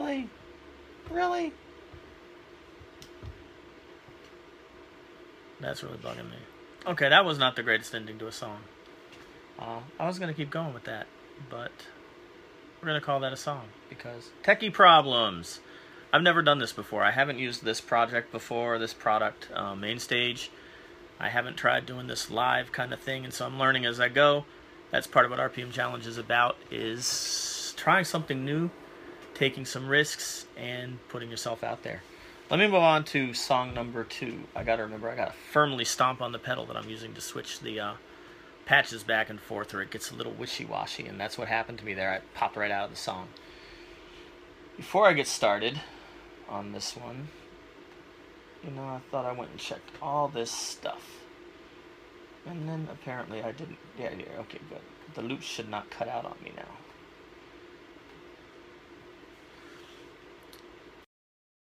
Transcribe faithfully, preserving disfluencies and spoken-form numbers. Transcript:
Really? Really? That's really bugging me. Okay, that was not the greatest ending to a song. Uh, I was going to keep going with that, but we're going to call that a song because techie problems. I've never done this before. I haven't used this project before, this product, uh, Mainstage. I haven't tried doing this live kind of thing, and so I'm learning as I go. That's part of what R P M Challenge is about, is trying something new, taking some risks, and putting yourself out there. Let me move on to song number two. I got to remember, I got to firmly stomp on the pedal that I'm using to switch the uh, patches back and forth, or it gets a little wishy-washy, and that's what happened to me there. I popped right out of the song. Before I get started on this one, you know, I thought I went and checked all this stuff. And then apparently I didn't. Yeah, yeah, okay, good. The loop should not cut out on me now.